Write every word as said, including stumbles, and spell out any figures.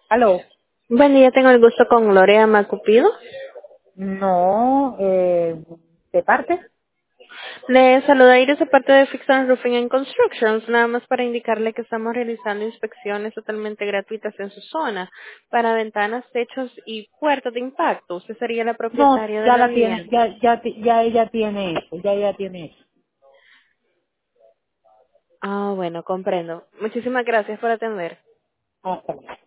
Aló. Buen día, tengo el gusto con Gloria Macupido. No, eh, ¿de parte? Le saluda Iris de parte de Fix and Roofing and Constructions, nada más para indicarle que estamos realizando inspecciones totalmente gratuitas en su zona para ventanas, techos y puertas de impacto. Usted sería la No, propietaria de ya la la tiene, vivienda. ya, ya, ti- ya ella tiene eso, ya ella tiene eso. Ah, bueno, comprendo. Muchísimas gracias por atender. Hasta luego.